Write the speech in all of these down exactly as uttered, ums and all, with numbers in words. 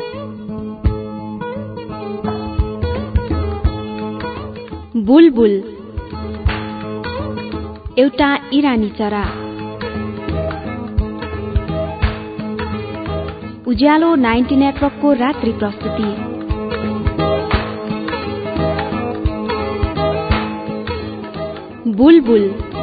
बुलबुल एउटा इरानी चरा। उज्यालो नाइन्टी नेटवर्कको रात्रि प्रस्तुति। बुलबुल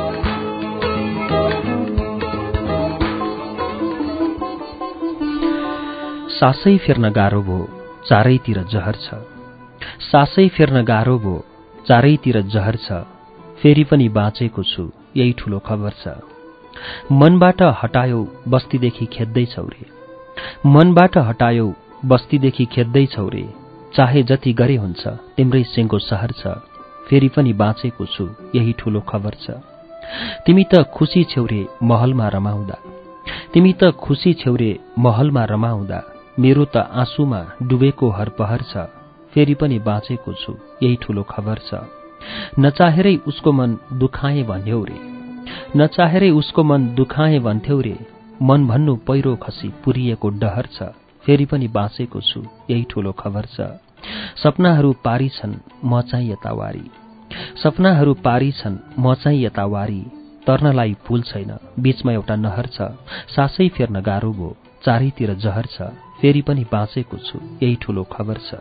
सासै फेर्न गाह्रो भो, चारैतिर जहर छ। सासै फेर्न गाह्रो भो, चारैतिर जहर छ। फेरि पनि बाँचेको छु, यही ठूलो खबर छ। मनबाट हटायौ बस्तीदेखि खेद्दैछौ रे, मनबाट हटायौ बस्तीदेखि खेद्दैछौ रे। चाहे जति गरे हुन्छ, तिम्रै सिंहको सहर छ। फेरि पनि बाँचेको छु, यही ठूलो खबर छ। तिमी त खुसी छेउ रे महलमा रमाउँदा, तिमी त खुसी छेउ रे महलमा रमाउँदा। मेरो त आँसुमा डुबेको हर पहर छ। फेरि पनि बाँचेको छु, यही ठूलो खबर छ। नचाहेरै उसको मन दुखाए भन्यौ रे, नचाहेरै उसको मन दुखाए भन्थ्यौ रे। मन भन्नु पहिरो खसी पुरिएको डहर छ। फेरि पनि बाँचेको छु, यही ठूलो खबर छ। सपनाहरू पारी छन् म चाहिँ यतावारी, सपनाहरू पारी छन् म चाहिँ यतावारी। तर्नलाई पुल छैन, बीचमा एउटा नहर छ। सासै फेर्न गाह्रो भो, चारैतिर जहर छ। फेरि पनि बाँचेको छु, यही ठूलो खबर छ।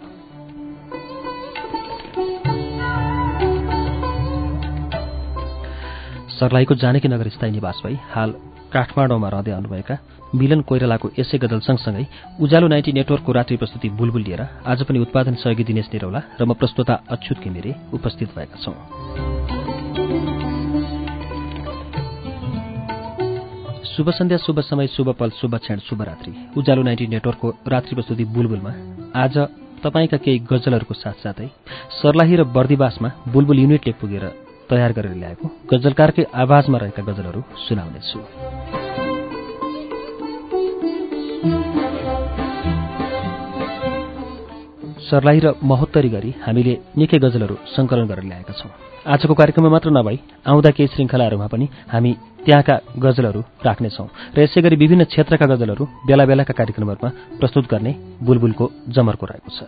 सर्लाहीको जानकी नगर स्थायी निवास भई हाल काठमाडौँमा रहँदै आउनुभएका मिलन कोइरालाको यसै गजल सँगसँगै उज्यालो नाइन्टी नेटवर्कको रात्रि प्रस्तुति बुलबुल लिएर आज पनि उत्पादन सहयोगी दिनेश निरौला र म प्रस्तोता अच्युत घिमिरे उपस्थित भएका छौं। शुभ सन्ध्या, शुभ समय, शुभ पल, शुभ क्षण, शुभरात्रि। उज्यालो नाइन्टी नेटवर्कको रात्रि प्रस्तुति बुलबुलमा आज तपाईका केही गजलहरूको साथसाथै सर्लाही र बर्दिवासमा बुलबुल युनिटले पुगेर तयार गरेर ल्याएको गजलकारकै आवाजमा रहेका गजलहरू सुनाउनेछु। सर्लाही र महोत्तरी गरी हामीले निकै गजलहरू संकलन गरेर ल्याएका छौं। आजको कार्यक्रममा मात्र नभई आउँदा केही श्रृङ्खलाहरूमा पनि हामी त्यहाँका गजलहरू राख्नेछौं र यसै गरी विभिन्न क्षेत्रका गजलहरू बेला बेलाका कार्यक्रमहरूमा प्रस्तुत गर्ने बुलबुलको जमर्को रहेको छ।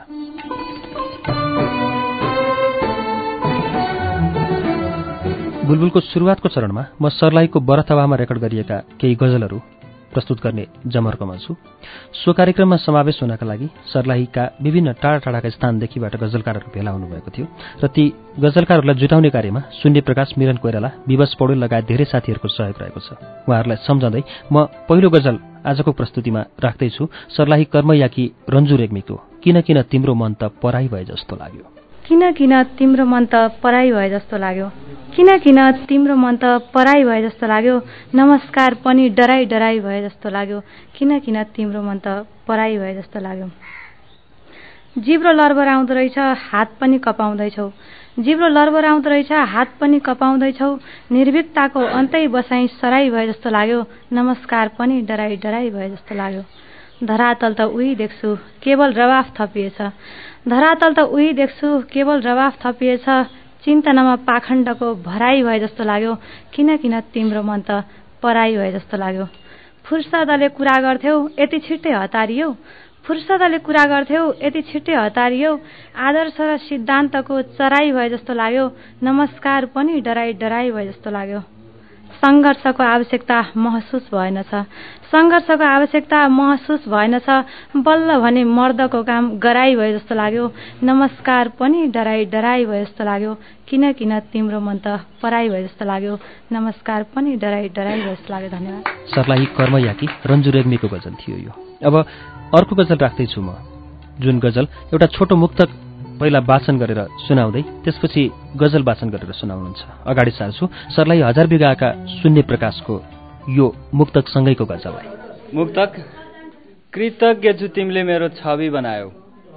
बुलबुलको सुरुवातको चरणमा म सर्लाहीको बरथवामा रेकर्ड गरिएका केही गजलहरू प्रस्तुत गर्ने जमर्कोमा छु। सो कार्यक्रममा समावेश हुनका लागि सर्लाहीका विभिन्न टाढा टाढाका स्थानदेखिबाट गजलकारहरू भेला हुनुभएको थियो र ती गजलकारहरूलाई जुटाउने कार्यमा शून्य प्रकाश, मिलन कोइराला, विवश पौडेल लगायत धेरै साथीहरूको सहयोग रहेको छ। उहाँहरूलाई सम्झँदै म पहिलो गजल आजको प्रस्तुतिमा राख्दैछु सर्लाही कर्मयाकी रन्जु रेग्मीको किन किन तिम्रो मन त पराई भए जस्तो लाग्यो। किन किन तिम्रो मन त पराई भए जस्तो लाग्यो, किन किन तिम्रो मन त पराई भए जस्तो लाग्यो। नमस्कार पनि डराई डराई भए जस्तो लाग्यो, किन किन तिम्रो मन त पराई भए जस्तो लाग्यो। जिब्रो लरबर आउँदो रहेछ, हात पनि कपाउँदैछौ, जिब्रो लरबर आउँदो रहेछ, हात पनि कपाउँदैछौ। निर्भीकताको अन्तै बसाई सराई भए जस्तो लाग्यो, नमस्कार पनि डराई डराई भए जस्तो लाग्यो। धरातल त उही देख्छु केवल रवाफ थपिएछ, धरातल त उही देख्छु केवल रवाफ थपिएछ। चिन्तनमा पाखण्डको भराई भए जस्तो लाग्यो, किन किन तिम्रो मन त पराई भए जस्तो लाग्यो। फुर्सदले कुरा गर्थ्यौ यति छिट्टै हतारियौ, फुर्सदले कुरा गर्थ्यौ यति छिट्टै हतारियौ। आदर्श र सिद्धान्तको चराई भए जस्तो लाग्यो, नमस्कार पनि डराई डराई भए जस्तो लाग्यो। सङ्घर्षको आवश्यकता महसुस भएनछ, सङ्घर्षको आवश्यकता महसुस भएनछ। बल्ल भने मर्दको काम गराई भए जस्तो लाग्यो, नमस्कार पनि डराई डराई भए जस्तो लाग्यो। किन किन तिम्रो मन त पराई भए जस्तो लाग्यो, नमस्कार पनि डराई डराई भए जस्तो लाग्यो। धन्यवाद। सर्लाही कर्मयाकी रन्जु रेग्मीको गजल थियो यो। अब अर्को गजल राख्दैछु म, जुन गजल एउटा छोटो मुक्तक पहिला वाचन गरेर सुनाउँदै त्यसपछि गजल वाचन गरेर सुनाउनुहुन्छ। अगाडि सार्छु सर्लाही हजार बिगाका शून्य प्रकाशको यो मुक्तकसँगैको गजल। मुक्तक। कृतज्ञ छु तिमीले मेरो छवि बनायौ,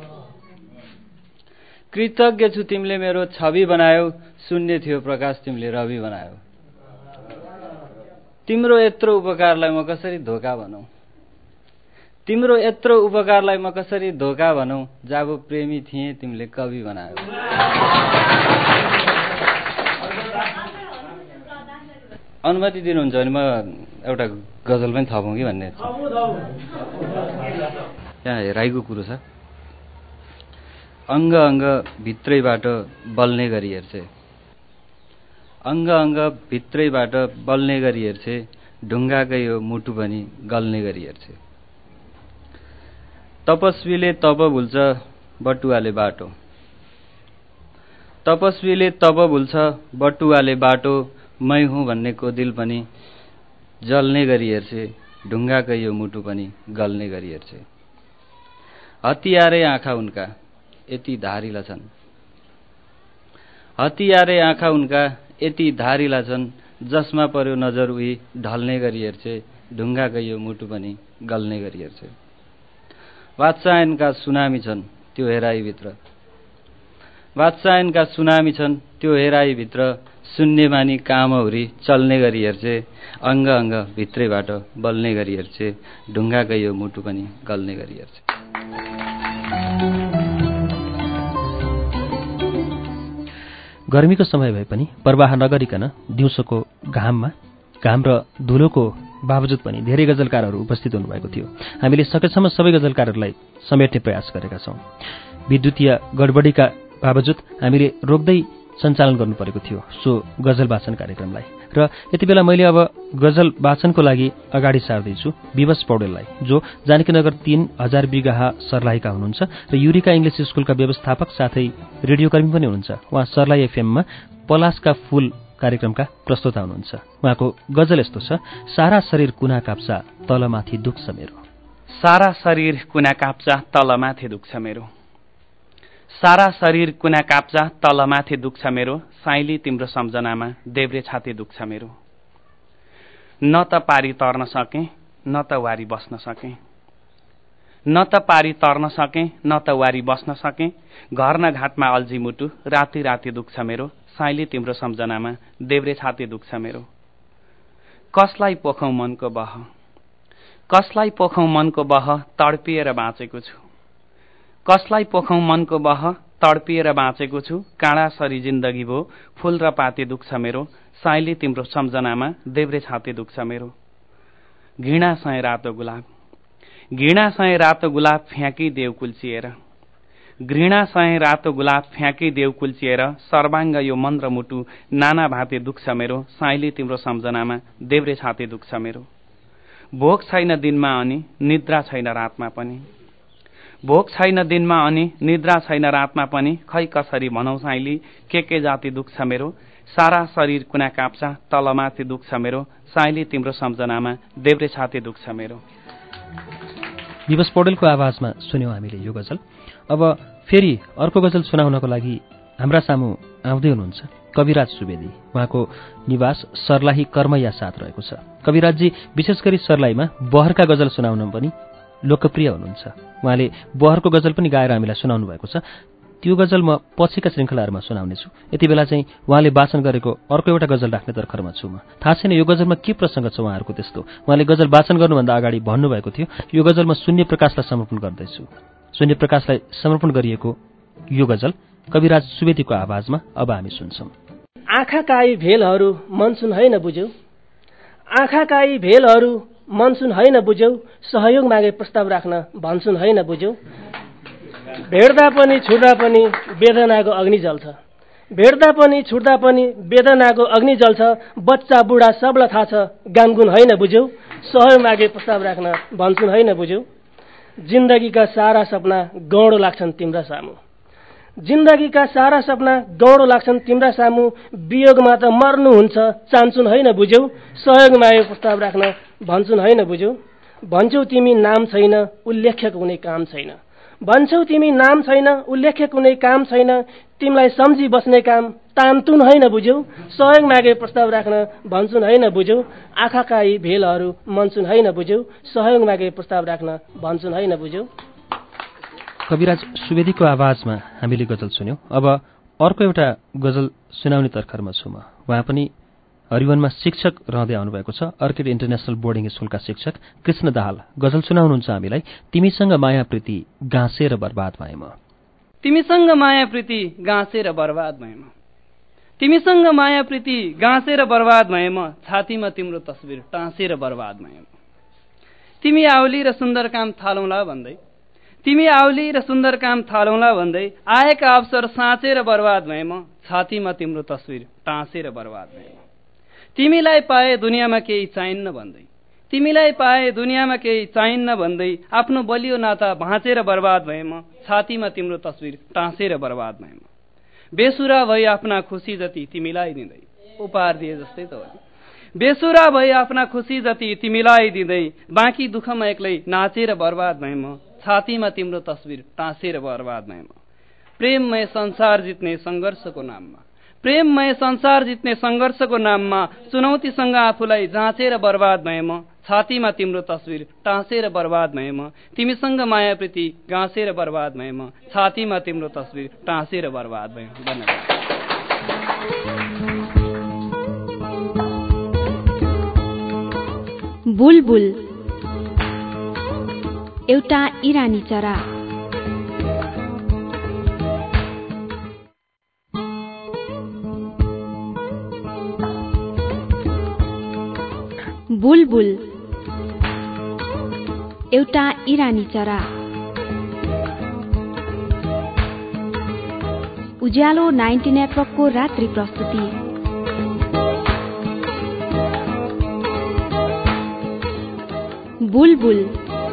कृतज्ञ छु तिमीले मेरो छवि बनायौ। शून्य थियो प्रकाश तिमीले रवि बनायौ। तिम्रो यत्रो उपकारलाई म कसरी धोका भनौँ, तिम्रो यत्रो उपकारलाई म कसरी धोका भनौँ। जाबो प्रेमी थिए तिमीले कवि बनायौ। अनुमति दिनुहुन्छ भने म एउटा गजल पनि थपौँ कि भन्ने। यहाँ हेराइको कुरो छ। अङ्ग अङ्ग भित्रैबाट बल्ने गरी हेर्छे, अङ्ग अङ्ग भित्रैबाट बल्ने गरी हेर्छे, ढुङ्गाकै यो मुटु पनि गल्ने गरी हेर्छे। तपस्वीले तप भुल्छ बटुवाले बाटो, तपस्वीले तप भुल्छ बटुवाले बाटो, मै हुँ भन्नेको दिल पनि जल्ने गरी हेर्छे, ढुङ्गाकै यो मुटु पनि गल्ने गरी हेर्छे। हतियारे आँखा उनका यति धारिला छन्, हतियारे आँखा उनका यति धारिला छन्, जसमा पर्यो नजर उही ढल्ने गरी हेर्छे, ढुङ्गाकै यो मुटु पनि गल्ने गरी हेर्छे। वात्सायनका सुनामी छन् त्यो हेराइभित्र, वात्सायनका सुनामी छन् त्यो हेराइभित्र, सुन्ने मानी कामहुरी चल्ने गरी हेर्छे, अङ्ग अङ्ग भित्रैबाट बल्ने गरी हेर्छे, ढुङ्गाकै यो मुटु पनि गल्ने गरी हेर्छे। गर्मीको समय भए पनि प्रवाह नगरिकन दिउँसोको घाममा घाम र धुलोको बावजुद पनि धेरै गजलकारहरू उपस्थित हुनुभएको थियो। हामीले सकेसम्म सबै गजलकारहरूलाई समेट्ने प्रयास गरेका छौँ। विद्युतीय गडबडीका बावजुद हामीले रोक्दै सञ्चालन गर्नु परेको थियो सो गजल वाचन कार्यक्रमलाई। र यति बेला मैले अब गजल वाचनको लागि अगाडि सार्दैछु विवश पौडेललाई, जो जानकीनगर तीन हजार बिगाहा सर्लाहीका हुनुहुन्छ र युरिका इङ्ग्लिस स्कुलका व्यवस्थापक साथै रेडियोकर्मी पनि हुनुहुन्छ। उहाँ सर्लाही एफएममा पलासका फूल कार्यक्रमका प्रस्तोता हुनुहुन्छ। उहाँको गजल यस्तो छ, सारा शरीर कुना काप्चा तलमाथि दुख्छ मेरो, सारा शरीर कुना काप्चा तलमाथि दुख्छ मेरो, सारा शरीर कुना काप्चा तलमाथि दुख्छ मेरो, साइली तिम्रो सम्झनामा देब्रे छाती दुख्छ मेरो। न त पारी तर्न सके न त वारी बस्न सके, न त पारी तर्न सके न त वारी बस्न सके, घर न घाटमा अल्झी मुटु राति राति दुख्छ मेरो, साइली तिम्रो सम्झनामा देब्रे छाती दुख्छ मेरो। कसलाई पोखौं मनको बह, कसलाई पोखौं मनको बह तडपिएर बाँचेको छु, कसलाई पोखौं मनको बह तडपिएर बाँचेको छु, काँडा सरी जिन्दगी भो फूल र पाती दुख्छ मेरो, साइली तिम्रो सम्झनामा देब्रे छाती दुख्छ मेरो। घृणा सय रातो गुलाब, घृणा सय रातो गुलाब फ्याँकी देउ कुल्चिएर, घृणा सय रातो गुलाब फ्याँकी देउ कुल्चिएर, सर्वाङ्ग यो मन र मुटु नाना भाँति दुख्छ मेरो, साइली तिम्रो सम्झनामा देब्रे छाती दुख्छ मेरो। भोक छैन दिनमा अनि निद्रा छैन रातमा पनि, भोक छैन दिनमा अनि निद्रा छैन रातमा पनि, खै कसरी भनौ साइली के के जाति दुख्छ मेरो, सारा शरीर कुना काप्चा तलमाथि दुख्छ मेरो, साइली तिम्रो सम्झनामा देब्रे छाती दुख्छ मेरो। विवश पौडेलको आवाजमा सुन्यौं हामीले यो गजल। अब फेरि अर्को गजल सुनाउनको लागि हाम्रा सामु आउँदै हुनुहुन्छ कविराज सुवेदी। उहाँको निवास सर्लाही कर्मैया साथ रहेको छ। कविराजजी विशेष गरी सर्लाहीमा बहरका गजल सुनाउन पनि लोकप्रिय हुनुहुन्छ। उहाँले बहरको गजल पनि गाएर हामीलाई सुनाउनु भएको छ। त्यो गजल म पछिका श्रृङ्खलाहरूमा सुनाउनेछु। यति बेला चाहिँ उहाँले वाचन गरेको अर्को एउटा गजल राख्ने तर्खरमा छु म। थाहा छैन यो गजलमा के प्रसङ्ग छ उहाँहरूको त्यस्तो। उहाँले गजल वाचन गर्नुभन्दा अगाडि भन्नुभएको थियो यो गजल म शून्य प्रकाशलाई समर्पण गर्दैछु। शून्य प्रकाशलाई समर्पण गरिएको यो गजल कविराज सुवेदीको आवाजमा अब हामी सुन्छौं। आँखाकाई भेलहरू मनसुन होइन बुझ्यौ, आँखाकाई भेलहरू मनसुन होइन बुझ्यौ, सहयोग मागे प्रस्ताव राख्न भन्छुन होइन बुझ्यौ। भेट्दा पनि छुट्दा पनि वेदनाको अग्नि जल्छ, भेट्दा पनि छुट्दा पनि वेदनाको अग्नि जल्छ, बच्चा बुढा सबलाई थाहा छ गानगुन होइन बुझ्यौ, सहयोग मागे प्रस्ताव राख्न भन्छुन होइन बुझ्यौ। जिन्दगीका सारा सपना गौँडो लाग्छन् तिम्रा सामु, जिन्दगीका सारा सपना गौँडो लाग्छन् तिम्रा सामु, वियोगमा त मर्नुहुन्छ चाहन्छुन् होइन बुझ्यौ, सहयोग मागे प्रस्ताव राख्न भन्छुन् होइन बुझ्यौ। भन्छौ तिमी नाम छैन उल्लेख्य कुनै काम छैन, भन्छौ तिमी नाम छैन उल्लेख्य कुनै काम छैन, तिमीलाई सम्झी बस्ने काम तान्तुन होइन बुझ्यौ, सहयोग मागे प्रस्ताव राख्न भन्छुन् होइन बुझ्यौ। आँखाकाई भेलहरू मनसुन होइन बुझ्यौ, सहयोग मागे प्रस्ताव राख्न भन्छुन् होइन बुझ्यौ। कविराज सुवेदीको आवाजमा हामीले गजल सुन्यौं। अब अर्को एउटा गजल सुनाउने तर्खरमा छु म। उहाँ पनि हरिवनमा शिक्षक रहँदै आउनुभएको छ। अर्किड इन्टरनेसनल बोर्डिङ स्कुलका शिक्षक कृष्ण दाहाल गजल सुनाउनुहुन्छ हामीलाई। तिमीसँग माया प्रीति गाँसेर बर्बाद भए म, तिमीसँग माया प्रीति गाँसेर बर्बाद भए म, तिमीसँग माया प्रीति गाँसेर बर्बाद भए म, छातीमा तिम्रो तस्बिर टाँसेर बर्बाद भए म। तिमी आउली र सुन्दर काम थालौँला भन्दै, तिमी आउली र सुन्दर काम थालौँला भन्दै आएका अवसर साँचेर बर्बाद भए म छातीमा तिम्रो तस्विर टाँसेर बर्बाद भए म तिमीलाई पाए दुनियाँमा केही चाहिन्न भन्दै तिमीलाई पाए दुनियाँमा केही चाहिन्न भन्दै आफ्नो बलियो नाता भाँचेर बर्बाद भए म छातीमा तिम्रो तस्विर टाँसेर बर्बाद भए म बेसुरा भई आफ्ना खुसी जति तिमीलाई दिँदै उपहार दिए जस्तै त हो बेसुरा भई आफ्ना खुसी जति तिमीलाई दिँदै बाँकी दुःखमा एक्लै नाचेर बर्बाद भए म छातीमा तिम्रो तस्विर टाँसेर बर्बाद भए म प्रेममय संसार जित्ने सङ्घर्षको नाममा प्रेममय संसार जित्ने सङ्घर्षको नाममा चुनौतीसँग आफूलाई जाँचेर बर्बाद भए म छातीमा तिम्रो तस्विर टाँसेर बर्बाद भए म तिमीसँग माया प्रीति गाँसेर बर्बाद भए म छातीमा तिम्रो तस्विर टाँसेर बर्बाद भए धन्यवाद। बुलबुल एउटा इरानी चरा। बुलबुल एउटा इरानी चरा। उज्यालो नाइन्टी नेटवर्कको रात्रि प्रस्तुति। बुलबुल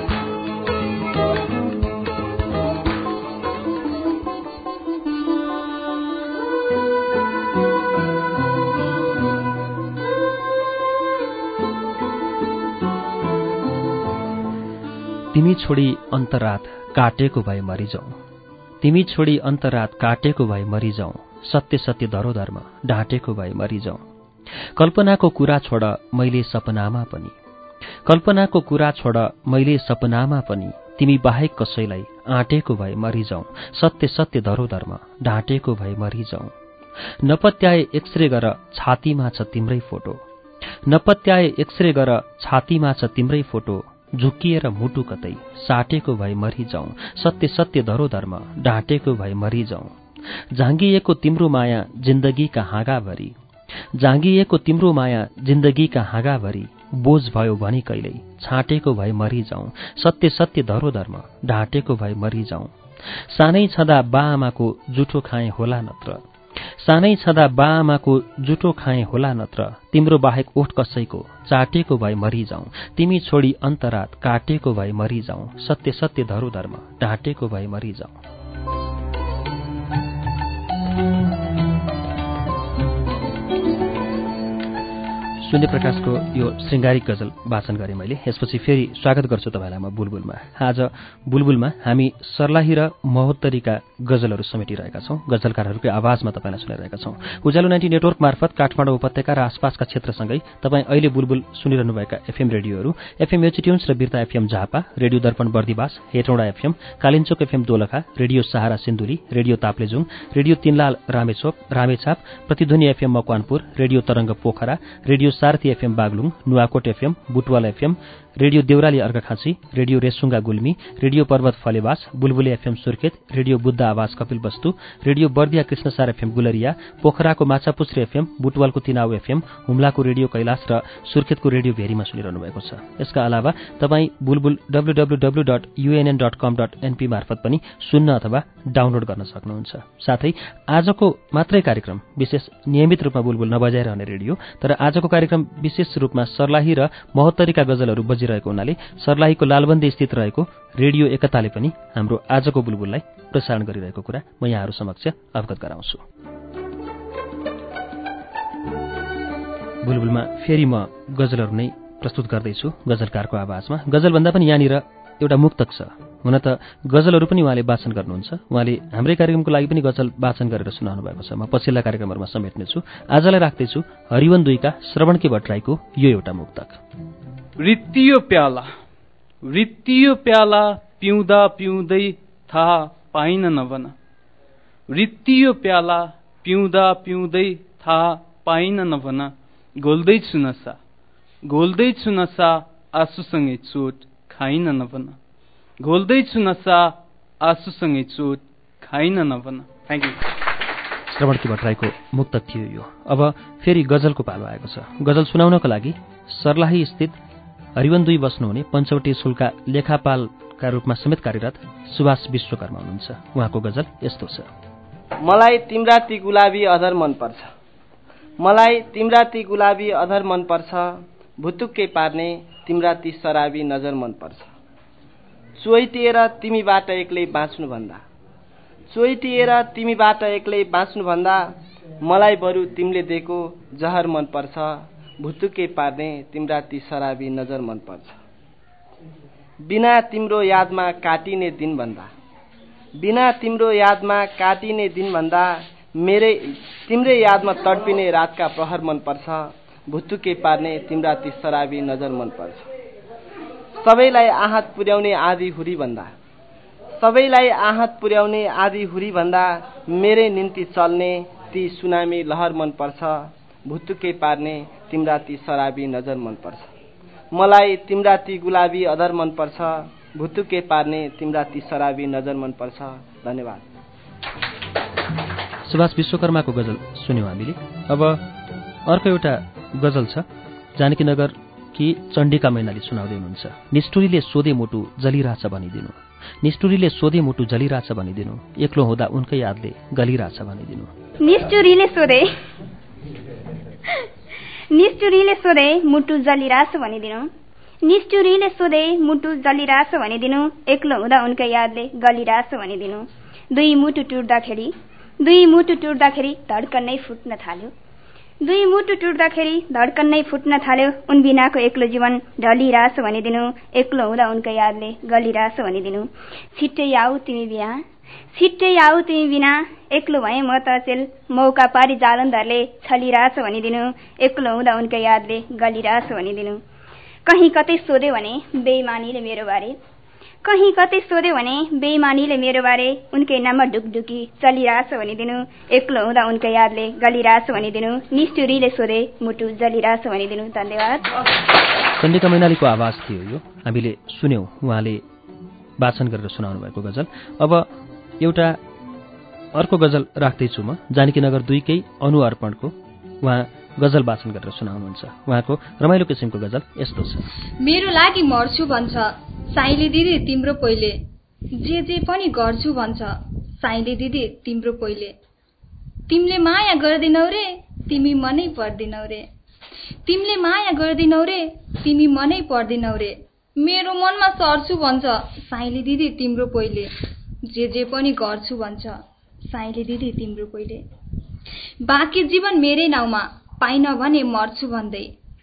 तिमी छोडी अन्तरात काटेको भए मरिजाउँ तिमी छोडी अन्तरात काटेको भए मरिजाउँ सत्य सत्य धरोधरमा ढाँटेको भए मरिजाउँ कल्पनाको कुरा छोड मैले सपनामा पनि कल्पनाको कुरा छोड मैले सपनामा पनि तिमी बाहेक कसैलाई आँटेको भए मरिजाउँ सत्य सत्य धरोधरमा ढाँटेको भए मरिजाउँ नपत्याए एक्सरे गर छातीमा छ तिम्रै फोटो नपत्याए एक्सरे गर छातीमा छ तिम्रै फोटो झुक्किएर मुटु कतै साटेको भए मरिजाउँ सत्य सत्य धरोधरमा ढाँटेको भए मरिजाउँ झाँगिएको तिम्रो माया जिन्दगीका हाँगाभरि झाँगिएको तिम्रो माया जिन्दगीका हाँगाभरि बोझ भयो भने कहिल्यै छाँटेको भए मरिजाउँ सत्य सत्य धरोधरमा ढाँटेको भए मरिजाउँ सानै छँदा बाआमाको जुठो खाएँ होला नत्र सानै छँदा बाआमाको जुठो खाएँ होला नत्र तिम्रो बाहेक ओठ कसैको चाटेको भए मरिजाउँ तिमी छोडी अन्तरात काटेको भए मरिजाउँ सत्य सत्य धरोधरमा ढाँटेको भए मरिजाउँ। शून्य प्रकाशको यो श्रृङ्गारिक गजल वाचन गरेँ मैले। यसपछि फेरि स्वागत गर्छु तपाईँलाई म बुलबुलमा। आज बुलबुलमा हामी सर्लाही र महोत्तरीका गजलहरू समेटिरहेका छौँ, गजलकारहरूकै आवाजमा तपाईँलाई सुनाइरहेका छौँ। उज्यालो नाइन्टी नेटवर्क मार्फत काठमाडौँ उपत्यका र आसपासका क्षेत्रसँगै तपाईँ अहिले बुलबुल सुनिरहनुभएका एफएम रेडियोहरू एफएम एचिट्युन्स र Birta FM Jhapa, radio Darpan Bardibas, Hetauda FM, Kalinchowk FM Dolakha, radio Sahara Sindhuli, radio Taplejung, radio Tinlal Ramechhap Ramechhap, Pratidhwani FM Makwanpur, radio Tarang Pokhara, radio Sarathi FM Baglung, Nuwakot FM, Butwal FM, radio Deurali Arghakhanchi, radio Resunga Gulmi, radio Parbat Phalebas, Bulbule FM Surkhet, radio Buddha Awaj Kapilvastu, radio Bardiya Krishnasar FM Gulariya, पोखराको माछापुछ्रे एफएम, बुटवालको तिनाउ एफएम, हुम्लाको रेडियो कैलाश र सुर्खेतको रेडियो भेरीमा सुनिरहनु भएको छ। यसका अलावा तपाईँ Bulbul W W W dot UNN dot com dot NP मार्फत पनि सुन्न अथवा डाउनलोड गर्न सक्नुहुन्छ। साथै आजको मात्रै कार्यक्रम विशेष नियमित रूपमा बुलबुल नबजाइरहने रेडियो, तर आजको कार्यक्रम विशेष रूपमा सर्लाही र महोत्तरीका गजलहरू बजिरहेको हुनाले सर्लाहीको लालबन्दी स्थित रहेको रेडियो एकताले पनि हाम्रो आजको बुलबुललाई प्रसारण गरिरहेको कुरा म यहाँहरू समक्ष अवगत गराउँछु। बुलबुलमा फेरि म गजलहरू नै प्रस्तुत गर्दैछु गजलकारको आवाजमा। गजलभन्दा पनि यहाँनिर एउटा मुक्तक छ। हुन त गजलहरू पनि उहाँले वाचन गर्नुहुन्छ, उहाँले हाम्रै कार्यक्रमको लागि पनि गजल वाचन गरेर सुनाउनु भएको छ। म पछिल्ला कार्यक्रमहरूमा समेट्नेछु। आजलाई राख्दैछु हरिवन दुईका श्रवणकी भट्टराईको यो एउटा मुक्तक। रित्तियो प्याला रित्तियो प्याला पिउँदा पिउँदै थाहा पाइन नभन रित्तियो प्याला पिउँदा पिउँदै थाहा पाइन नभन घोल्दैछु नसा घोल्दैछु नसा आँसुसँगै चोट खाइन नभन घोल्दैछु नसा आँसुसँगै चोट खाइन नभन। Thank you. श्रवणकी भट्टराईको मुक्तक थियो यो। अब फेरि गजलको पालो आएको छ। गजल सुनाउनको लागि सर्लाही स्थित हरिवन दुई बस्नुहुने पञ्चवटी स्कुलका लेखापाल लेखकका रूपमा समेत कार्यरत सुभाष विश्वकर्मा हुनुहुन्छ। उहाँको गजल यस्तो छ। मलाई तिम्रा ती गुलाबी अधर मनपर्छ, मलाई तिम्रा ती गुलाबी अधर मनपर्छ, भुतुक्कै पार्ने तिम्रा ती शराबी नजर मनपर्छ। चोइटिएर तिमीबाट एक्लै बाँच्नुभन्दा, चोइटिएर तिमीबाट एक्लै बाँच्नुभन्दा मलाई बरु तिमीले दिएको जहर मनपर्छ, भुतुक्कै पार्ने तिम्रा ती शराबी नजर मनपर्छ। बिना तिम्रो यादमा काटिने दिनभन्दा, बिना तिम्रो यादमा काटिने दिनभन्दा मेरै तिम्रै यादमा तडपिने रातका प्रहर मनपर्छ, भुतुक्कै पार्ने तिम्रा ती शराबी नजर मनपर्छ। सबैलाई आहत पुर्याउने आधी हुरी भन्दा, सबैलाई आहत पुर्याउने आधी हुरी भन्दा मेरै निम्ति चल्ने ती सुनामी लहर मनपर्छ, भुतुक्कै पार्ने तिम्रा ती शराबी नजर मनपर्छ। मलाई तिम्रा ती गुलाबी अधर मनपर्छ, भुतुक्कै पार्ने तिम्रा ती शराबी नजर मनपर्छ। धन्यवाद। सुभाष विश्वकर्माको गजल सुन्यौँ हामीले। अब अर्को एउटा गजल छ, जानकीनगर कि चण्डिका मैनाली सुनाउँदै हुनुहुन्छ। निष्ठुरीले सोधे मुटु जलिरहेछ भनिदिनु, निष्ठुरीले सोधे मुटु जलिरहेछ भनिदिनु, एक्लो हुँदा उनकै यादले गलिरहेछ भनिदिनु। निष्ठुरीले सोधे निष्ठुरीले सोधे मुटु जलिरहेछ भनिदिनु, निष्ठुरीले सोधे मुटु जलिरहेछ भनिदिनु, एक्लो हुँदा उनकै यादले गलिरहेछ भनिदिनु। दुई मुटु टुट्दाखेरि दुई मुटु टुट्दाखेरि धड्कन नै फुट्न थाल्यो, दुई मुटु टुट्दाखेरि धड्कन नै फुट्न थाल्यो, उन बिनाको एक्लो जीवन ढलिरहेछ भनिदिनु, एक्लो हुँदा उनकै यादले गलिरहेछ भनिदिनु। छिट्टै आऊ तिमी बिना, छिट्टै आऊ तिमी बिना, एक्लो भए म त चेल, मौका पारी जालन्धरले छलिरहेछ भनिदिनु, एक्लो हुँदा उनकै यादले गलिरहेछ भनिदिनु। कहीँ कतै सोध्यो भने बेइमानीले मेरो बारे, कहीँ कतै सोध्यो भने बेइमानीले मेरो बारे, उनकै नाममा ढुकढुकी चलिरहेछ भनिदिनु, एक्लो हुँदा उनकै यादले गलिरहेछ भनिदिनु। निष्ठुरीले सोधे मुटु जलिरहेछ भनिदिनु। धन्यवाद। चण्डिका मैनालीको आवाज थियो यो, हामीले सुन्यौँ, उहाँले वाचन गरेर सुनाउनु भएको गजल। अब एउटा अर्को गजल राख्दैछु म, जानकीनगर दुईकै अनु अर्पणको, उहाँ गजल वाचन गरेर सुनाउनुहुन्छ। उहाँको रमाइलो किसिमको गजल यस्तो छ। मेरो लागि मर्छु भन्छ साइली दिदी तिम्रो पहिले, जे जे पनि गर्छु भन्छ साइली दिदी तिम्रो पहिले। तिमीले माया गर्दिनौ रे तिमी मनै पर्दिनौ रे, तिमीले माया गर्दिनौ रे तिमी मनै पर्दिनौ रे। मेरो मनमा सर्छु भन्छ साइली दिदी तिम्रो पहिले, जे जे पनि गर्छु भन्छ साइली दिदी तिम्रो पहिले। बाँकी जीवन मेरै नाउँमा पाइन भने मर्छु भन्दै,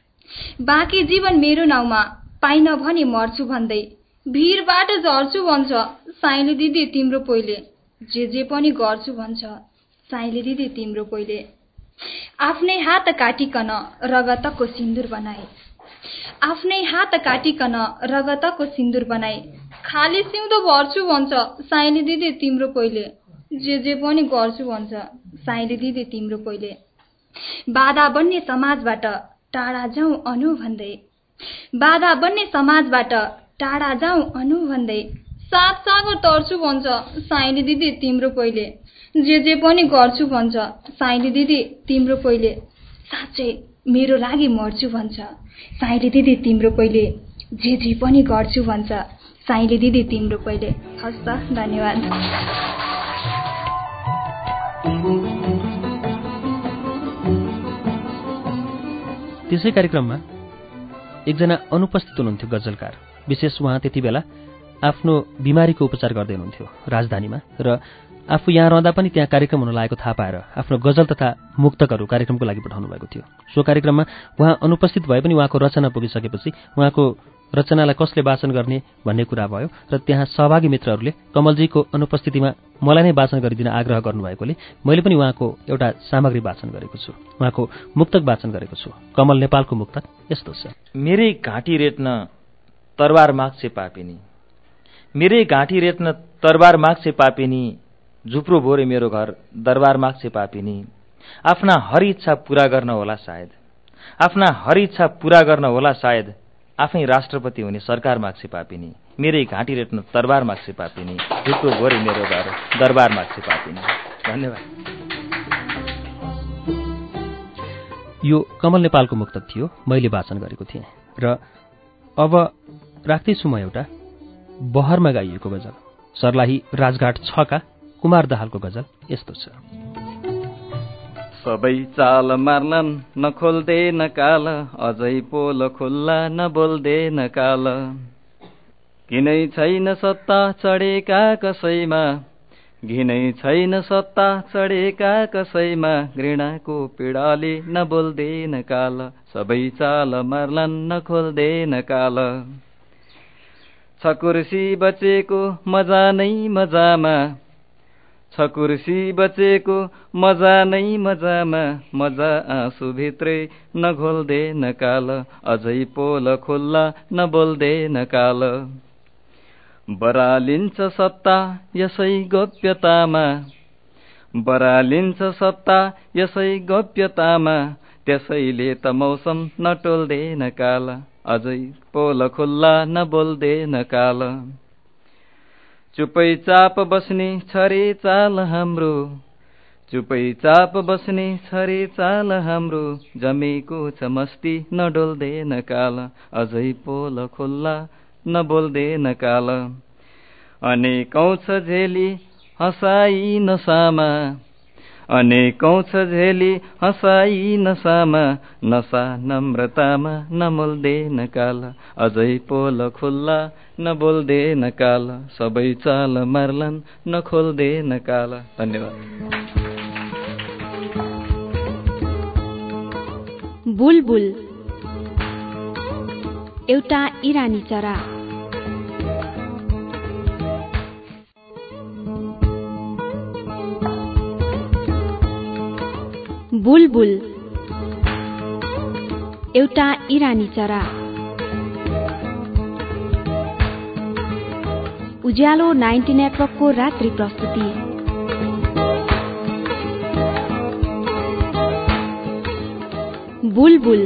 बाँकी जीवन मेरो नाउँमा पाइन भने मर्छु भन्दै, भिरबाट झर्छु भन्छ साइली दिदी तिम्रो पहिले, जे जे पनि गर्छु भन्छ साइली दिदी तिम्रो पहिले। आफ्नै हात काटिकन रगतको सिन्दुर बनाए, आफ्नै हात काटिकन रगतको सिन्दुर बनाए, खाली सिउँदो भर्छु भन्छ साइली दिदी तिम्रो पहिले, जे जे पनि गर्छु भन्छ साइली दिदी तिम्रो पहिले। बाधा बन्ने समाजबाट टाढा जाउँ अनु भन्दै, बाधा बन्ने समाजबाट टाढा जाउँ अनु भन्दै, सात सागर तर्छु भन्छ साइली दिदी तिम्रो पहिले, जे जे पनि गर्छु भन्छ साइली दिदी तिम्रो पहिले। साँच्चै मेरो लागि मर्छु भन्छ साइली दिदी तिम्रो पहिले, जे जे पनि गर्छु भन्छ साइली दिदी तिम्रो पहिले। हस् त, धन्यवाद। त्यसै कार्यक्रममा एकजना अनुपस्थित हुनुहुन्थ्यो गजलकार। विशेष उहाँ त्यति बेला आफ्नो बिमारीको उपचार गर्दै हुनुहुन्थ्यो राजधानीमा, र आफू यहाँ रहँदा पनि त्यहाँ कार्यक्रम हुन लागेको थाहा पाएर आफ्नो गजल तथा मुक्तकहरू कार्यक्रमको लागि पठाउनु भएको थियो। सो कार्यक्रममा उहाँ अनुपस्थित भए पनि उहाँको रचना पुगिसकेपछि उहाँको रचनालाई कसले वाचन गर्ने भन्ने कुरा भयो, र त्यहाँ सहभागी मित्रहरूले कमलजीको अनुपस्थितिमा मलाई नै वाचन गरिदिन आग्रह गर्नुभएकोले मैले पनि उहाँको एउटा सामग्री वाचन गरेको छु, उहाँको मुक्तक वाचन गरेको छु। कमल नेपालको मुक्तक यस्तो छ। मेरै घाँटी रेट्न तरबार माग्छे पापिनी, मेरै घाँटी रेट्न तरबार माग्छे पापिनी, झुप्रो भोरे मेरो घर दरबार माग्छे पापिनी। आफ्ना हर इच्छा पूरा गर्न होला सायद, आफ्ना हर इच्छा पूरा गर्न होला सायद, आफै राष्ट्रपति हुने सरकार माग्छे पापिनी। मेरै घाँटी रेट्न तरबार माग्छे पापिनी, झुप्रो भोरे मेरो घर दरबार माग्छे पापिनी। धन्यवाद। यो कमल नेपालको मुक्तक थियो, मैले वाचन गरेको थिएँ। र अब राख्दैछु म एउटा बहरमा गाइएको गजल। सर्लाही राजघाट छका कुमार दाहालको गजल यस्तो छ। सबै चाल मार्लन नखोल्दे नकाल, अझै पोल खुल्ला नबोल्दे नकाल। घिनै छैन सत्ता चढेका कसैमा, घिनै छैन सत्ता चढेका कसैमा, घृणाको पीडाले नबोल्दे नकाल। सबै चाल मार्लन नखोल्दे नकाल। छ कुर्सी बचेको मजा नै मजामा, छ कुर्सी बचेको मजा नै मजामा, मजा आँसु भित्रै नघोल्दे नकाल। अझै पोल खुल्ला नबोल्दे नकाल। बरालिन्छ सत्ता यसै गोप्यतामा, बरालिन्छ सत्ता यसै गोप्यतामा, त्यसैले त मौसम नटोल्दे नकाल। अझै पोल खुल्ला नबोल्दे नकाल। चुपै चाप बस्ने छरे चाल हाम्रो, चुपै चाप बस्ने छरे चाल हाम्रो, जमेको छ मस्ती नडोल्दे नकाल। अझै पोल खुल्ला नबोल्दे नकाल। अनेकौं छ झेली हँसाई नसामा, अनेकौं छ झेली हँसाई नसामा, नसा नम्रतामा नमोल्दे नकाल। अझै पोल खुल्ला नबोल्दे नकाल। सबै चाल मार्लन नखोल्दे नकाल। धन्यवाद। बुलबुल एउटा इरानी चरा। बुलबुल एउटा इरानी चरा। उज्यालो नाइन्टी नेटवर्कको रात्रि प्रस्तुति। बुलबुल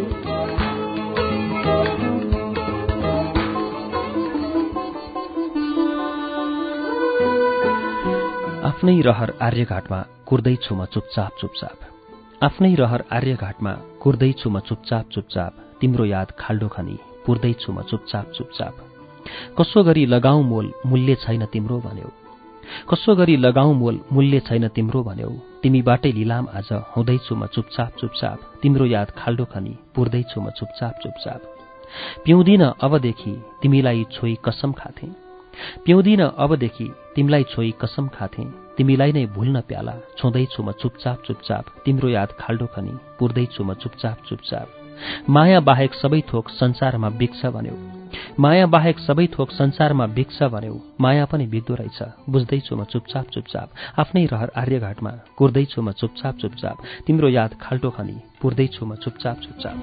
आफ्नै रहर आर्यघाटमा कुर्दैछु म चुपचाप चुपचाप, आफ्नै रहर आर्यघाटमा कुर्दैछु म चुपचाप चुपचाप, तिम्रो याद खाल्डो खनी पुर्दैछु म चुपचाप चुपचाप। कसो गरी लगाऊ मोल मूल्य छैन तिम्रो भन्यौ, कसो गरी लगाऊ मोल मूल्य छैन तिम्रो भन्यौ, तिमीबाटै लिलाम आज हुँदैछु म चुपचाप चुपचाप, तिम्रो याद खाल्डो खनी पुर्दैछु म चुपचाप चुपचाप। पिउँदिन अबदेखि तिमीलाई छोई कसम खाथे, पिउँदिन अबदेखि तिमीलाई छोई कसम खाथे, तिमीलाई नै भुल्न प्याला छुँदैछु म चुपचाप चुपचाप, तिम्रो याद खाल्डो खनी पुर्दैछु म चुपचाप चुपचाप। माया बाहेक सबै थोक संसारमा बिग्छ भन्यौ, माया बाहेक सबै थोक संसारमा बिग्छ भन्यौ, माया पनि बिग्दो रहेछ बुझ्दैछु म चुपचाप चुपचाप, आफ्नै रहर आर्यघाटमा कुर्दैछु म चुपचाप चुपचाप, तिम्रो याद खाल्डो खनी पुर्दैछु म चुपचाप चुपचाप।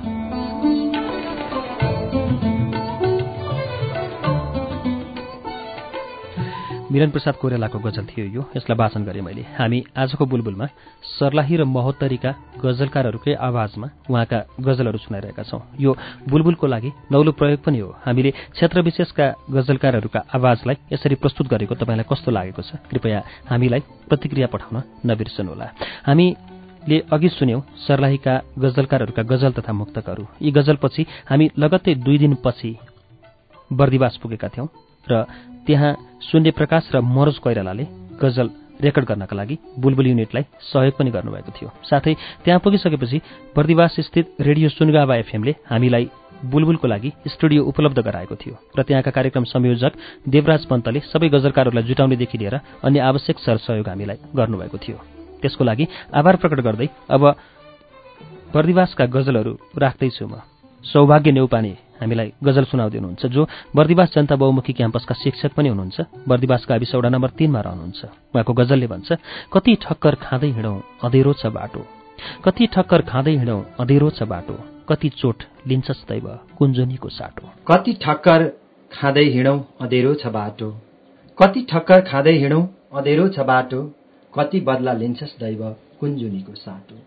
मिलन प्रसाद कोइरालाको गजल थियो यो, यसलाई वाचन गरेँ मैले। हामी आजको बुलबुलमा सर्लाही र महोत्तरीका गजलकारहरूकै आवाजमा उहाँका गजलहरू सुनाइरहेका छौँ। यो बुलबुलको लागि नौलो प्रयोग पनि हो। हामीले क्षेत्र विशेषका गजलकारहरूका आवाजलाई यसरी प्रस्तुत गरेको तपाईँलाई कस्तो लागेको छ कृपया हामीलाई प्रतिक्रिया पठाउन नबिर्सनुहोला। हामीले अघि सुन्यौं सर्लाहीका गजलकारहरूका गजल तथा मुक्तकहरू। यी गजलपछि हामी लगत्तै दुई दिनपछि बर्दिवास पुगेका थियौं र त्यहाँ शून्य प्रकाश र मनोज कोइरालाले गजल रेकर्ड गर्नका लागि बुलबुल युनिटलाई सहयोग पनि गर्नुभएको थियो। साथै त्यहाँ पुगिसकेपछि बर्दिवास स्थित रेडियो सुनगावा एफएमले हामीलाई बुलबुलको लागि स्टुडियो उपलब्ध गराएको थियो र त्यहाँका कार्यक्रम संयोजक देवराज पन्तले सबै गजलकारहरूलाई जुटाउनेदेखि लिएर अन्य आवश्यक सरसहयोग हामीलाई गर्नुभएको थियो। त्यसको लागि आभार प्रकट गर्दै अब बर्दिवासका गजलहरू राख्दैछु। म सौभाग्य नेउपाने हामीलाई गजल सुनाउँदै हुनुहुन्छ, जो बर्दिवास जनता बहुमुखी क्याम्पसका शिक्षक पनि हुनुहुन्छ, बर्दिवास गाविस वडा नम्बर तीनमा रहनुहुन्छ। उहाँको गजलले भन्छ, कति ठक्कर खाँदै हिँडौँ अँधेरो छ बाटो, कति ठक्कर खाँदै हिँडौँ अँधेरो छ बाटो, कति चोट लिन्छस् दैव कुञ्जुनीको साटो, कति ठक्कर खाँदै हिँडौँ अँधेरो छ बाटो, कति ठक्कर खाँदै हिँडौँ अँधेरो छ बाटो, कति बदला लिन्छस् दैव कुञ्जुनीको साटो।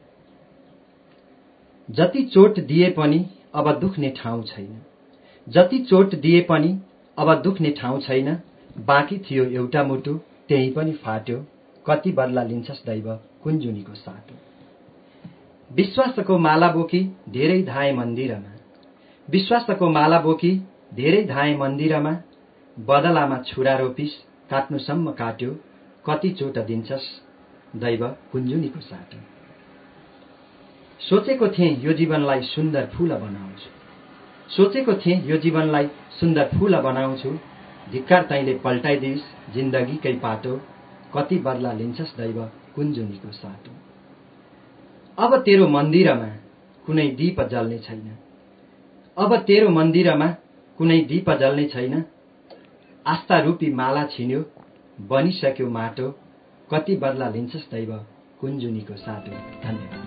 जति चोट दिए पनि अब दुख्ने ठाउँ छैन, जति चोट दिए पनि अब दुख्ने ठाउँ छैन, बाँकी थियो एउटा मुटु त्यही पनि फाट्यो, कति बदला लिन्छस् दैव कुञ्जुनीको साटो। विश्वासको माला बोकी धेरै धाए मन्दिरमा, विश्वासको माला बोकी धेरै धाए मन्दिरमा, बदलामा छुरा रोपिस काट्नुसम्म काट्यो, कति चोट दिन्छस् दैव कुञ्जुनीको साटो। सोचेको थिएँ यो जीवनलाई सुन्दर फूल बनाउँछु, सोचेको थिएँ यो जीवनलाई सुन्दर फूल बनाउँछु, धिक्कार तैँले पल्टाइदिइस् जिन्दगीकै पाटो, कति बदला लिन्छस् दैव कुञ्जुनीको साटो। अब तेरो मन्दिरमा कुनै दीप जल्ने छैन, अब तेरो मन्दिरमा कुनै दीप जल्ने छैन, आस्था रूपी माला छिन्यो बनिसक्यो माटो, कति बदला लिन्छस् दैव कुञ्जुनीको साटो। धन्यवाद।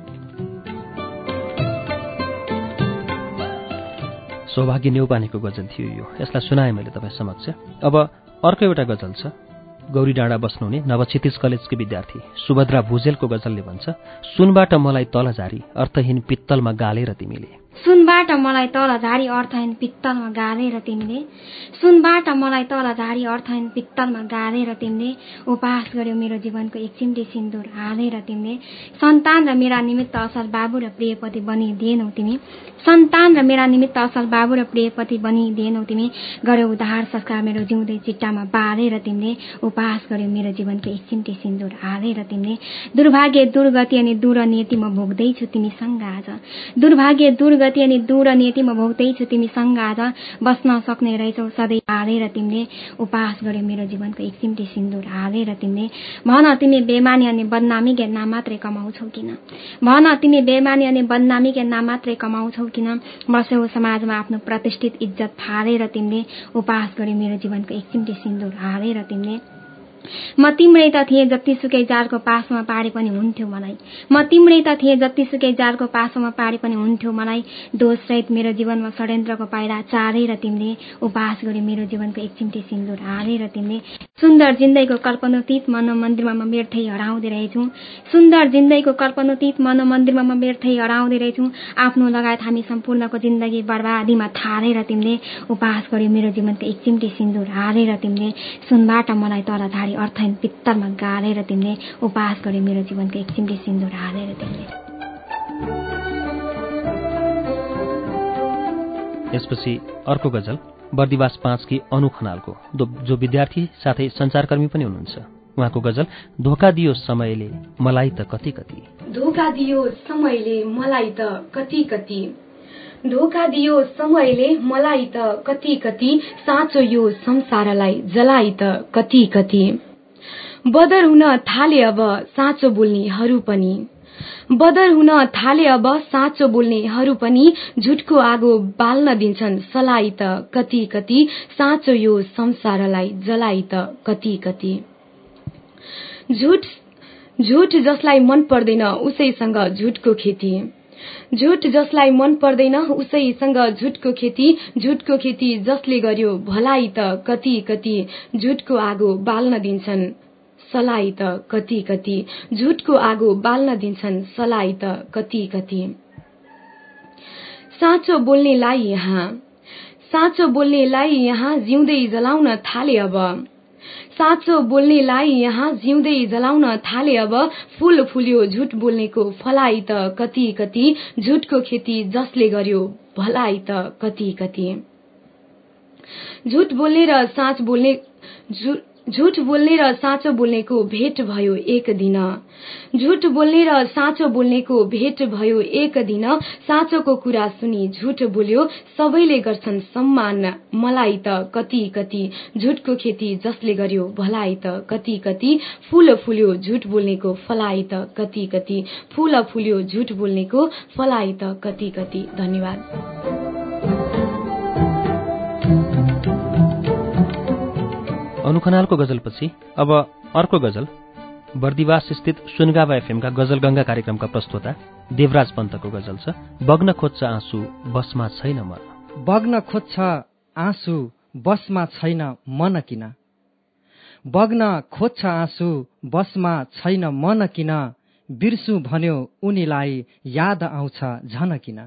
सौभाग्य नेउपानेको गजल थियो यो, यसलाई सुनाएँ मैले तपाईँ समक्ष। अब अर्को एउटा गजल छ, गौरी डाँडा बस्नुहुने नवक्षितिज कलेजकी विद्यार्थी सुभद्रा भुजेलको गजलले भन्छ, सुनबाट मलाई तल झारी अर्थहीन पित्तलमा गालेर तिमीले, सुनबाट मलाई तल झारी अर्थहीन पित्तलमा गालेर तिमीले, सुनबाट मलाई तल झारी अर्थहीन पित्तलमा गालेर तिमीले, उपास गर्यो मेरो जीवनको एक चिम्टी सिन्दुर हालेर तिमीले, सन्तान र मेरा निमित्त असल बाबु र प्रियपति बनिदिएनौ तिमी, सन्तान र मेरा निमित्त असल बाबु र प्रियपति बनिदिएनौ तिमी, गर्यो उद्धार संस्कार मेरो जिउँदै चिट्टामा बालेर तिमीले, उपास गर्यो मेरो जीवनको एक चिम्टी सिन्दुर हालेर तिमीले, दुर्भाग्य दुर्गति अनि दूर नीति म भोग्दैछु तिमीसँग आज, दुर्भाग्य दुर्गति अनि दूर नीति म भोग्दैछु तिमीसँग आज, बस्न सक्ने रहेछौ सधैँ हालेर तिमीले, उपास गर्यो मेरो जीवनको एक चिम्टी सिन्दुर हालेर तिमीले, भन तिमी बेमानी अनि बदनामी के नाम मात्रै कमाउँछौ किन, भन तिमी बेमानी अनि बदनामी के नाम मात्रै कमाउँछौ किन, बस्यौ समाजमा आफ्नो प्रतिष्ठित इज्जत फालेर तिमीले, उपास गर्यो मेरो जीवनको एक चिम्टी सिन्दुर हालेर तिमीले, म तिम्रै त थिएँ जतिसुकै जालको पासोमा पारे पनि हुन्थ्यो मलाई, म तिम्रै त थिएँ जतिसुकै जालको पासोमा पारे पनि हुन्थ्यो मलाई, दोषरहित मेरो जीवनमा षड्यन्त्रको पाइला चालेर तिमीले, उपास गर्यो मेरो जीवनको एक चिम्टी सिन्दुर हालेर तिमीले, सुन्दर जिन्दगीको कल्पनातीत मनोमन्दिरमा म व्यर्थै हराउँदै रहेछु, सुन्दर जिन्दगीको कल्पनातीत मनोमन्दिरमा म व्यर्थै हराउँदै रहेछु, आफ्नो लगायत हामी सम्पूर्णको जिन्दगी बर्बादीमा थालेर तिमीले, उपास गर्यो मेरो जीवनको एक चिम्टी सिन्दुर हालेर तिमीले, सुनबाट मलाई तल झारी अर्थहीन पित्तलमा गालेर तिमीले, उपास गर्यो मेरो जीवनको एक चिम्टी सिन्दुर हालेर तिमीले। यसपछि अर्को गजल बर्दिवास पाँचकी अनु खनालको, जो विद्यार्थी साथै सञ्चारकर्मी पनि हुनुहुन्छ। उहाँको गजल, धोका दियो समयले मलाई त कति कति, धोका दियो समयले मलाई त कति कति, धोका दियो समयले मलाई त कति कति, साँचो यो संसारलाई जलाई त कति कति, बदर हुन थाले अब साँचो बोल्नेहरू पनि, बदर हुन थाले अब साँचो बोल्नेहरू पनि, झुटको आगो बाल्न दिन्छन् सलाई त कति कति, साँचो यो संसारलाई जलाई त कति कति, झुट झुट जसलाई मन पर्दैन उसैसँग झुटको खेती, झुट जसलाई मन पर्दैन उसैसँग झुटको खेती, झुटको खेती जसले गर्यो भलाई त कति कति, झुटको आगो बाल्न दिन्छन् सलाई त कति कति, झुटको आगो बाल्न दिन्छन् सलाई त कति कति, साँचो बोल्नेलाई यहाँ साँचो बोल्नेलाई यहाँ जिउँदै जलाउन थाले अब, साँचो बोल्नेलाई यहाँ जिउँदै जलाउन थाले अब, फूल फुल्यो झुट बोल्नेको फलाई त कति कति, झुटको खेती जसले गर्यो भलाई त कति कति, झुट बोल्ने र साँच बोल्ने झुट बोल्ने र साँचो बोल्नेको भेट भयो एक दिन, झुट बोल्ने र साँचो बोल्नेको भेट भयो एक दिन, साँचोको कुरा सुनि झुट बोल्यो सबैले गर्छन् सम्मान मलाई त कति कति, झुटको खेती जसले गर्यो भलाई त कति कति, फूल फुल्यो झुट बोल्नेको फलाई त कति कति, फूल फुल्यो झुट बोल्नेको फलाई त कति कति। धन्यवाद। अनुखनालको गजलपछि अब अर्को गजल बर्दिवास स्थित सुनगावा एफएमका गजल गंगा कार्यक्रमका प्रस्तोता देवराज पन्तको गजल छ, बग्न खोज्छ आँसु बसमा छैन मन, बग्न खोज्छ आँसु बसमा छैन मन किन, बग्न खोज्छ आँसु बसमा छैन मन किन, बिर्सु भन्यो उनीलाई याद आउँछ झन किन,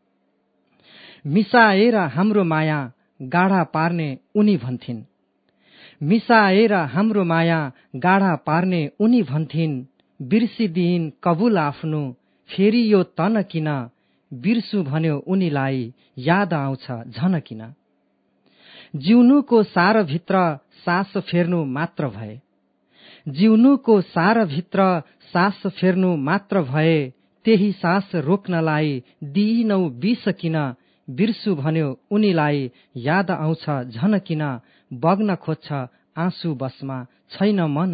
मिसाएर हाम्रो माया गाढा पार्ने उनी भन्थिन्, मिसाएर हाम्रो माया गाढा पार्ने उनी भन्थिन्, बिर्सिदिइन् कबुल आफ्नो फेरि यो तन किन, बिर्सु भन्यो उनीलाई याद आउँछ झन किन, जिउनुको सारभित्र सास फेर्नु मात्र भए जिउनुको सारभित्र सास फेर्नु मात्र भए त्यही सास रोक्नलाई दिइनौ बिस किन बिर्सु भन्यो उनीलाई याद आउँछ झन किन बग्न खोज्छ आँसु बसमा छैन मन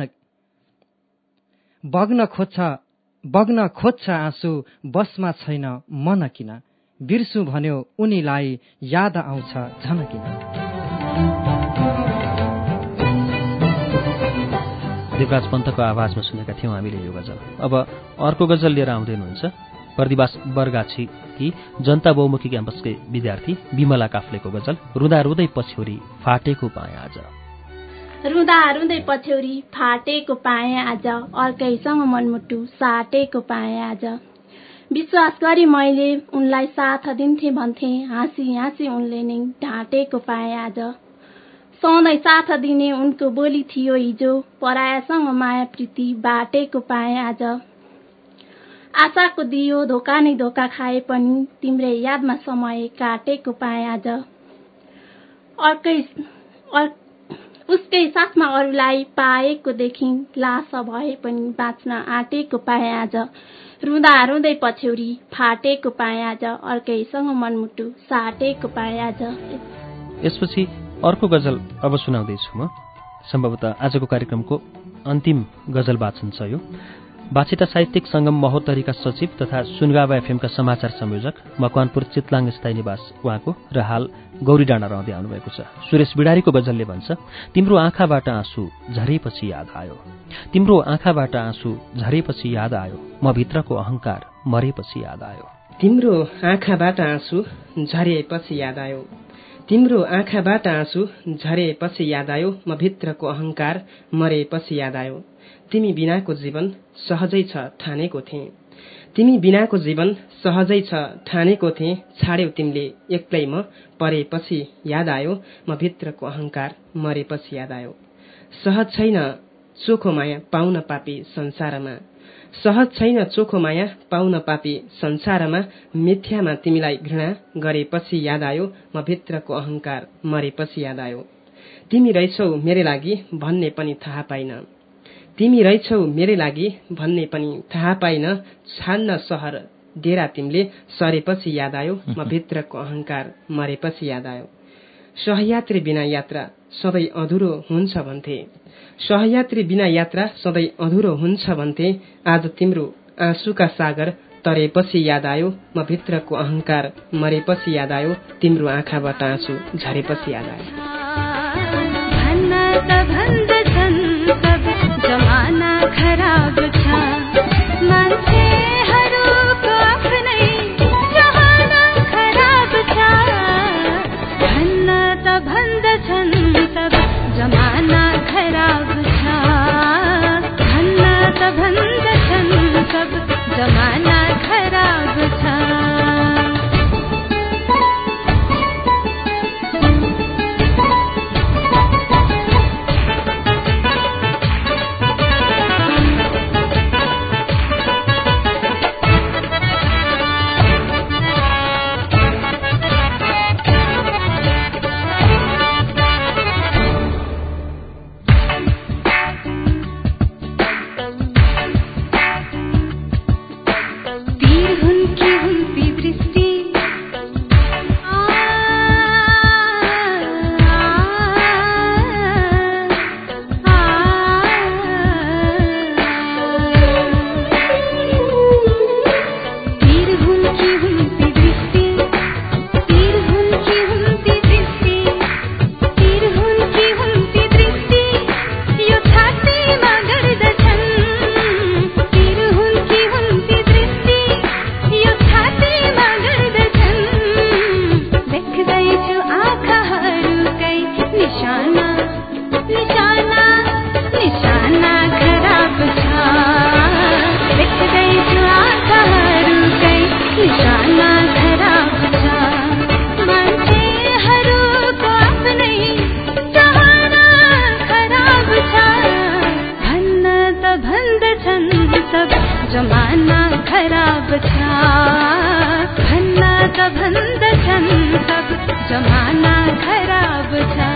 बग्न खोज्छ बग्न खोज्छ आँसु बसमा छैन मन किन बिर्सु भन्यो उनीलाई याद आउँछ झन किन। देवराज पन्तको आवाजमा सुनेका थियौँ हामीले यो गजल। अब अर्को गजल लिएर आउँदै हुनुहुन्छ बर्दिवास बरगाछी कि जनता बहुमुखी क्याम्पसकै विद्यार्थी विमला काफ्लेको गजल रुँदा रुँदै पछ्यौरी फाटेको पाएँ आज। रुँदा रुँदै पछ्यौरी फाटेको पाएँ आज अर्कैसँग मनमुटु साटेको पाएँ आज। विश्वास गरी मैले उनलाई साथ दिन्थे भन्थे हाँसी हाँसी उनले नै ढाँटेको पाएँ आज। सधैँ साथ दिने उनको बोली थियो हिजो परायासँग माया प्रीति बाटेको पाएँ आज। आशाको दियो धोका नै धोका खाए पनि तिम्रै यादमा समय काटेको पाएँ आज। अर्कै उसकै साथमा अरूलाई पाएको देखि लास भए पनि बाँच्न आँटेको पाएँ आज। रुँदा रुँदै पछ्यौरी फाटेको पाएँ आज अर्कैसँग मनमुटु साटेको पाएँ आज। यसपछि अर्को गजल अब सुनाउँदैछु म। सम्भवतः आजको कार्यक्रमको अन्तिम गजल वाचन छ यो। बाछिटा साहित्यिक संगम महोत्तरीका सचिव तथा सुनगावा एफएमका समाचार संयोजक मकवानपुर चितलाङ स्थायी निवास उहाँको र हाल गौरी डाँडा रहँदै आउनुभएको छ। सुरेश बिडारीको गजलले भन्छ तिम्रो आँखाबाट आँसु झरेपछि याद आयो तिम्रो आँखाबाट आँसु झरेपछि याद आयो म भित्रको अहंकार मरेपछि याद आयो। तिम्रो आँखाबाट आँसु झरेपछि याद आयो तिम्रो आँखाबाट आँसु झरेपछि याद आयो म भित्रको अहंकार मरेपछि याद आयो। तिमी बिनाको जीवन सहजै छ ठानेको थिएँ तिमी बिनाको जीवन सहजै छ ठानेको थिएँ छाड्यौ तिमीले एक्लै म परेपछि याद आयो म भित्रको अहंकार मरेपछि याद आयो। सहज छैन चोखो माया पाउन पापी संसारमा सहज छैन चोखो माया पाउन पापी संसारमा मिथ्यामा तिमीलाई घृणा गरेपछि याद आयो म भित्रको अहंकार मरेपछि याद आयो। तिमी रहेछौ मेरै लागि भन्ने पनि थाहा पाइन तिमी रहेछौ मेरै लागि भन्ने पनि थाहा पाइन छान्न सहर डेरा तिमीले सरेपछि याद आयो म भित्रको अहंकार मरेपछि याद आयो। सहयात्री बिना यात्रा सधैँ अधुरो हुन्छ भन्थे सहयात्री बिना यात्रा सधैँ अधुरो हुन्छ भन्थे आज तिम्रो आँसुका सागर तरेपछि याद आयो म भित्रको अहंकार मरेपछि याद आयो तिम्रो आँखाबाट आँसु झरेपछि याद आयो। जमाना खराब छ मान्छेहरूको आफ्नै जमाना खराब छ भन्न त भन्दछन् सब जमाना खराब छ भन्न त भन्दछन् सब जमाना खराब छ। जमाना खराब छ भन्न त भन्दछन् सब जमाना खराब छ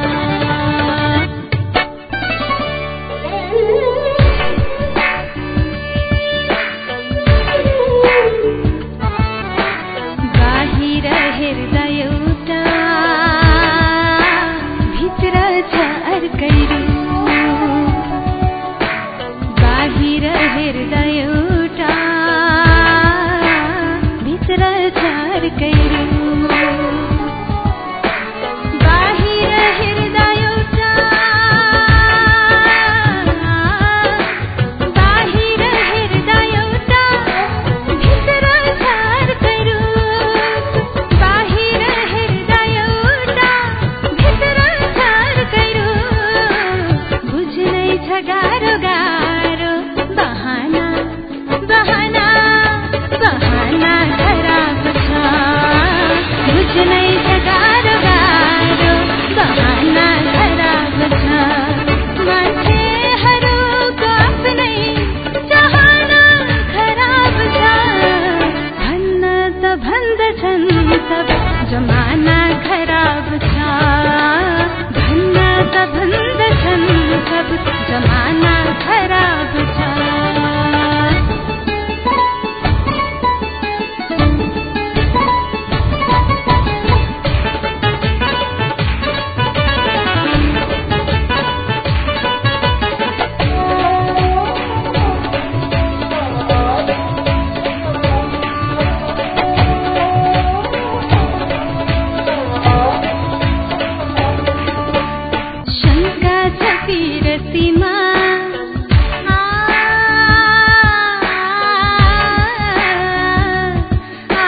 बाहिर हेर्दा एउटा भित्र छ अर्कै रूप बाहिर हेर्दा एउटा भित्र छ अर्कै रूप बाहिर हेर्दा एउटा बाहिर हेर्दा एउटा भित्र छ अर्कै रूप बाहिर हेर्दा एउटा भित्र छ अर्कै रूप बुझ्नै छ गाह्रो गाह्रो बहाना बहाना बहाना खराब छ बुझ्नै छ गाह्रो गाह्रो बहाना खराब छ मान्छेहरूको आफ्नै चाहना खराब छ भन्न त भन्दछन् सब जमाना खराब छ भन्न त भन्दछन् सब जमाना खराब छ शङ्का छ पिरतीमा आ, आ,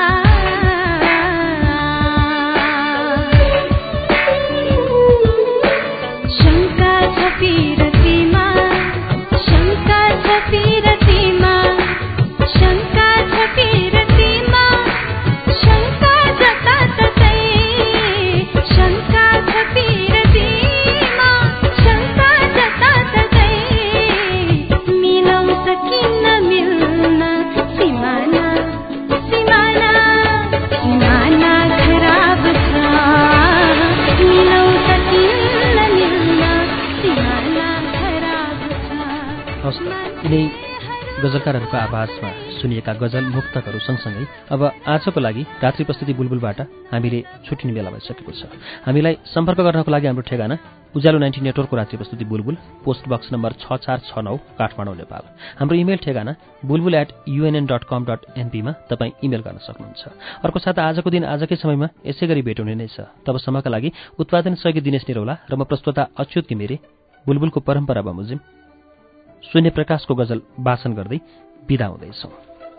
शङ्का छ पिरतीमा शङ्का छ पिरतीमा शङ्का छ पिरतीमा शङ्का जताततै शङ्का छ पिरतीमा शङ्का जताततै मिलाउँछ किन मिल्न सिमाना सिमाना सिमाना खराब छ मिलाउँछ किन मिल्न सिमाना खराब छ हवस् त, यिनै गजलकारहरूको आवाजमा सुनिएका गजल मुक्तकहरू सँगसँगै अब आजको लागि रात्रि प्रस्तुति बुलबुलबाट हामीले छुट्टिने बेला भइसकेको छ। हामीलाई सम्पर्क गर्नको लागि हाम्रो ठेगाना उज्यालो नाइन्टी नेटवर्कको रात्रि प्रस्तुति बुलबुल, पोस्ट बक्स नम्बर छ चार छ नौ, काठमाडौँ, नेपाल। हाम्रो इमेल ठेगाना Bulbul at UNN dot com dot एनपीमा तपाईँ इमेल गर्न सक्नुहुन्छ। अर्को साता आजको दिन आजकै समयमा यसै गरी भेट हुने नै छ। तबसम्मका लागि उत्पादन सहयोगी दिनेश निरौला र म प्रस्तुता अच्युत घिमिरे बुलबुलको परम्परा बमोजिम शून्य प्रकाशको गजल वाचन गर्दै बिदा हुँदैछौँ।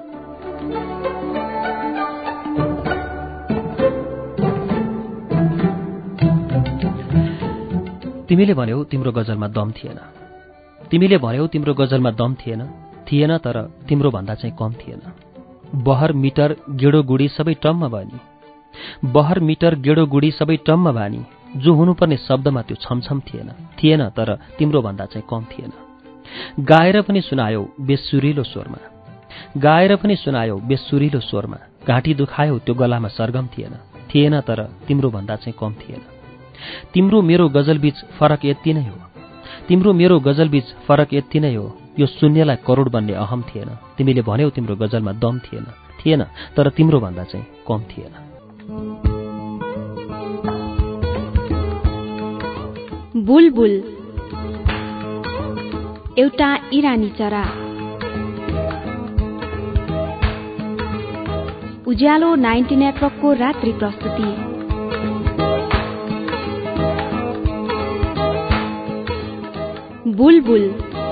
तिमीले भन्यौ तिम्रो गजलमा दम थिएन तिमीले भन्यौ तिम्रो गजलमा दम थिएन थिएन तर तिम्रो भन्दा चाहिँ कम थिएन। बहर मिटर गेडो गुडी सबै टम्म बानी बहर मिटर गेडो गुडी सबै टम्म बानी जो हुनुपर्ने शब्दमा त्यो छमछम थिएन थिएन तर तिम्रो भन्दा चाहिँ कम थिएन। गाएर पनि सुनायौ बेसुरिलो स्वरमा गाएर पनि सुनायौ बेसुरिलो स्वरमा घाँटी दुखायौ त्यो गलामा सरगम थिएन थिएन तर तिम्रो भन्दा चाहिँ कम थिएन। तिम्रो मेरो गजलबीच फरक यति नै हो तिम्रो मेरो गजलबीच फरक यति नै हो यो शून्यलाई करोड बन्ने अहम थिएन। तिमीले भन्यौ तिम्रो गजलमा दम थिएन थिएन तर तिम्रो भन्दा चाहिँ कम थिएन। बुलबुल एउटा इरानी चरा। उज्यालो नाइन्टी नेटवर्कको रात्रि प्रस्तुति। बुलबुल